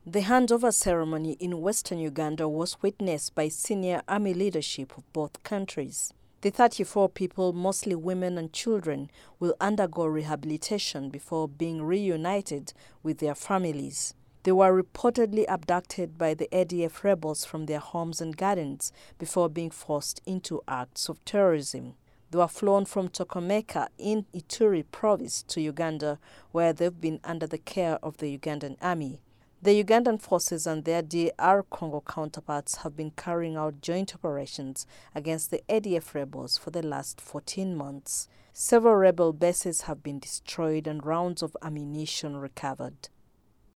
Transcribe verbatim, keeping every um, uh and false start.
The handover ceremony in western Uganda was witnessed by senior army leadership of both countries. The thirty-four people, mostly women and children, will undergo rehabilitation before being reunited with their families. They were reportedly abducted by the A D F rebels from their homes and gardens before being forced into acts of terrorism. They were flown from Tokomeka in Ituri province to Uganda, where they've been under the care of the Ugandan army. The Ugandan forces and their D R Congo counterparts have been carrying out joint operations against the A D F rebels for the last fourteen months. Several rebel bases have been destroyed and rounds of ammunition recovered.